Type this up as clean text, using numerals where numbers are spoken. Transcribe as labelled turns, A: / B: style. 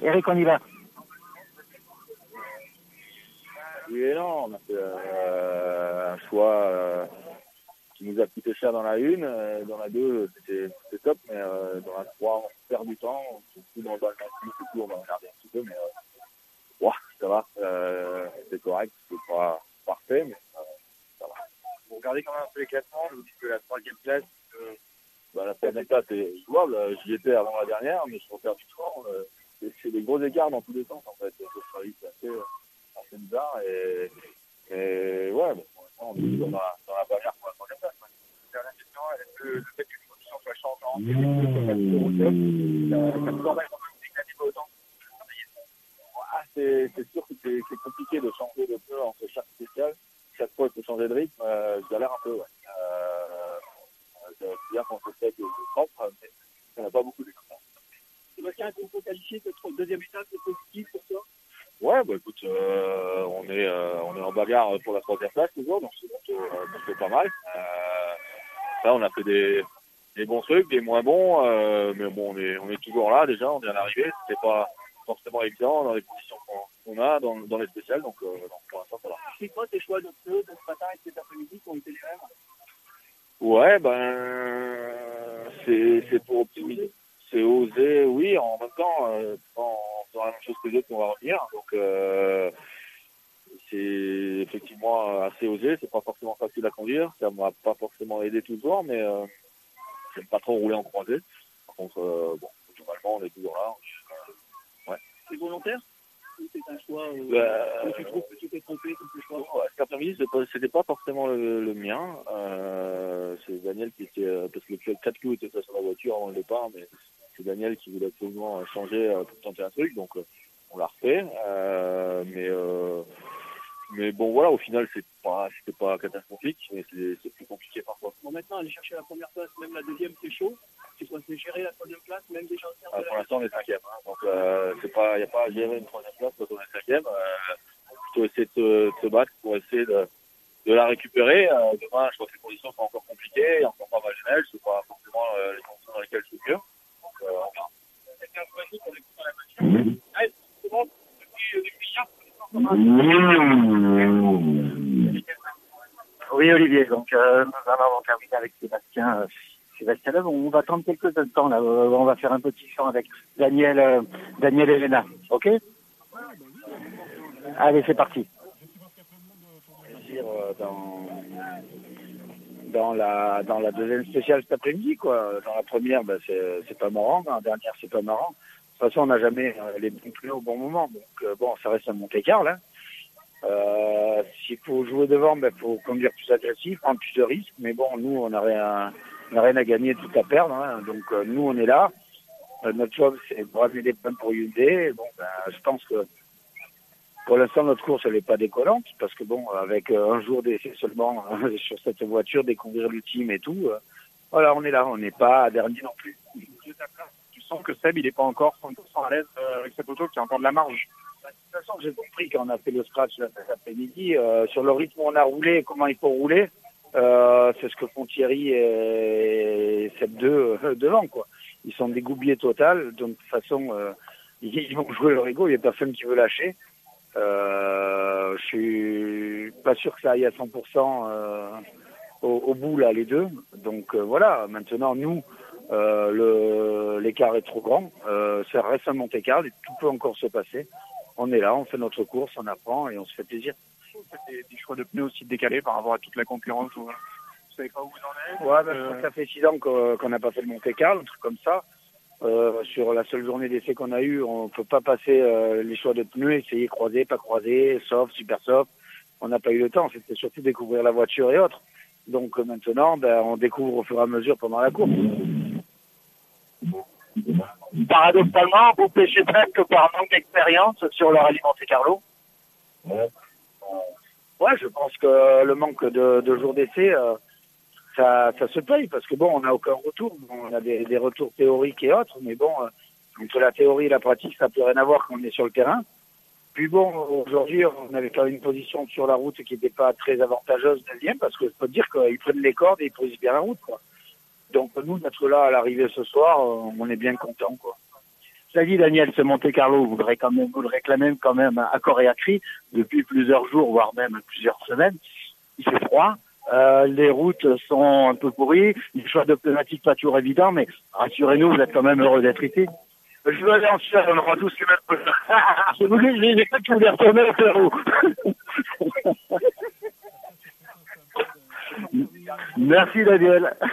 A: Eric, on y va.
B: Oui et non, on a fait un choix qui nous a coûté cher dans la une. Dans la deux, c'était top, mais dans la trois, on perd du temps. Surtout dans le bal et tout, on va regarder un petit peu, mais ça va. C'est correct, c'est pas parfait, mais ça va. Vous regardez quand même un peu les classements, je vous dis que la troisième place, la troisième place est jouable. J'y étais avant la dernière, mais je préfère du temps. C'est des gros écarts dans tous les sens, en fait. C'est assez bizarre et ouais, bon, pour l'instant, on est toujours dans la barrière pour la troisième place. La dernière question, est-ce que le fait qu'une condition soit changeante, ça nous embête quand même d'éclater pas autant? C'est sûr que c'est compliqué de changer de pneu entre chaque spécial. Chaque fois, il faut changer de rythme. Je galère un peu, ouais. C'est bien quand c'est fait que c'est propre, mais il n'y en a pas beaucoup de comme ça. Sébastien, est-ce qu'on peut qualifier cette deuxième étape de positif pour toi? Ouais, bah écoute, on est en bagarre pour la troisième place toujours, donc c'est pas mal. Là, on a fait des bons trucs, des moins bons, mais bon, on est toujours là déjà, on est à l'arrivée. C'était pas forcément évident dans les conditions qu'on a dans les spéciales, donc pour l'instant ça va. C'est quoi tes choix de pneus de ce matin et cet après-midi qui ont été les mêmes? Ouais, c'est pour optimiser. C'est oser, oui, en même temps, on fera la même chose que les autres qu'on va revenir. Donc, c'est effectivement assez osé. C'est pas forcément facile à conduire. Ça m'a pas forcément aidé toujours, mais j'aime pas trop rouler en croisée. Par contre, globalement, on est toujours là. Ouais. C'est volontaire? Ou c'est un choix où tu trouves que tu t'es trompé comme ce choix? Ouais, cet après-midi, c'était pas forcément le mien. C'est Daniel qui était... parce que le 4 clous était sur la voiture avant le départ, mais c'est Daniel qui voulait absolument changer pour tenter un truc. Donc, on l'a refait. Mais bon, voilà, au final, c'était pas catastrophique, mais c'est plus compliqué parfois. Bon, maintenant, aller chercher la première place, même la deuxième, c'est chaud. C'est quoi, c'est gérer la troisième place, même déjà pour l'instant, on est cinquième. Hein, donc, il n'y a pas à gérer une troisième place quand on est cinquième. Plutôt essayer de se battre pour essayer de la récupérer. Demain, je crois que les conditions sont encore compliquées, il y a encore pas mal de neige, c'est pas forcément les conditions dans lesquelles je suis mieux. Donc, on verra. C'était un peu qu'on écoute dans la voiture. Allez, c'est bon, depuis hier,
A: Oui, Olivier, donc nous allons terminer avec Sébastien. Sébastien, là, on va attendre quelques instants. Là, on va faire un petit chant avec Daniel et Léna. OK? Allez, c'est parti. Dans la deuxième spéciale cet après-midi, quoi. Dans la première, c'est pas marrant. Dans la dernière, c'est pas marrant. De toute façon, on n'a jamais les bons pneus au bon moment. Donc, ça reste un Monte-Carlo, là. S'il faut jouer devant, faut conduire plus agressif, prendre plus de risques. Mais bon, nous, on n'a rien à gagner, tout à perdre. Hein. Donc, nous, on est là. Notre job, c'est de ramener des points pour Hyundai. Bon, je pense que pour l'instant, notre course, elle n'est pas décollante. Parce que bon, avec un jour d'essai seulement sur cette voiture, découvrir l'ultime et tout, voilà, on est là. On n'est pas dernier non plus.
C: Tu sens que Seb, il n'est pas encore 100% à l'aise avec cette auto, qui a encore de la marge.
A: De toute façon, j'ai compris quand on a fait le scratch cet après-midi, sur le rythme où on a roulé et comment il faut rouler, c'est ce que font Thierry et Seb 2 devant, quoi. Ils sont dégoubillés total, donc de toute façon, ils vont jouer leur ego, il n'y a personne qui veut lâcher. Je suis pas sûr que ça aille à 100% au bout, là, les deux. Donc voilà, maintenant, nous, l'écart est trop grand. Ça reste un Monte-Carlo et tout peut encore se passer. On est là, on fait notre course, on apprend et on se fait plaisir.
C: Des choix de pneus aussi décalés par rapport à toute la concurrence. Vous savez pas où vous en êtes?
A: Ouais, ça fait 6 ans qu'on n'a pas fait le Monte-Carlo, un truc comme ça. Sur la seule journée d'essai qu'on a eue, on peut pas passer les choix de pneus, essayer croiser, pas croiser, soft, super soft. On n'a pas eu le temps, c'était surtout découvrir la voiture et autres. Donc maintenant, on découvre au fur et à mesure pendant la course. Paradoxalement, vous pêchez presque par manque d'expérience sur le rallye Monte-Carlo. Ouais, je pense que le manque de jours d'essai, ça se paye parce que bon, on n'a aucun retour. On a des retours théoriques et autres, mais bon, entre la théorie et la pratique, ça peut rien avoir quand on est sur le terrain. Puis bon, aujourd'hui, on avait quand même une position sur la route qui n'était pas très avantageuse deuxième parce que je peux te dire qu'ils prennent les cordes et ils posent bien la route, quoi. Donc nous, d'être là à l'arrivée ce soir, on est bien content, quoi. Ça dit, Daniel, ce Monte-Carlo, vous le réclamez quand même à corps et à cri depuis plusieurs jours, voire même plusieurs semaines. Il fait froid. Les routes sont un peu pourries. Les choix de pneumatiques pas toujours évidents, mais rassurez-nous, vous êtes quand même heureux d'être ici.
C: Je veux aller en Suède, on aura tous les mêmes.
A: J'ai cru que tu voulais retourner au Pérou. Merci, Daniel.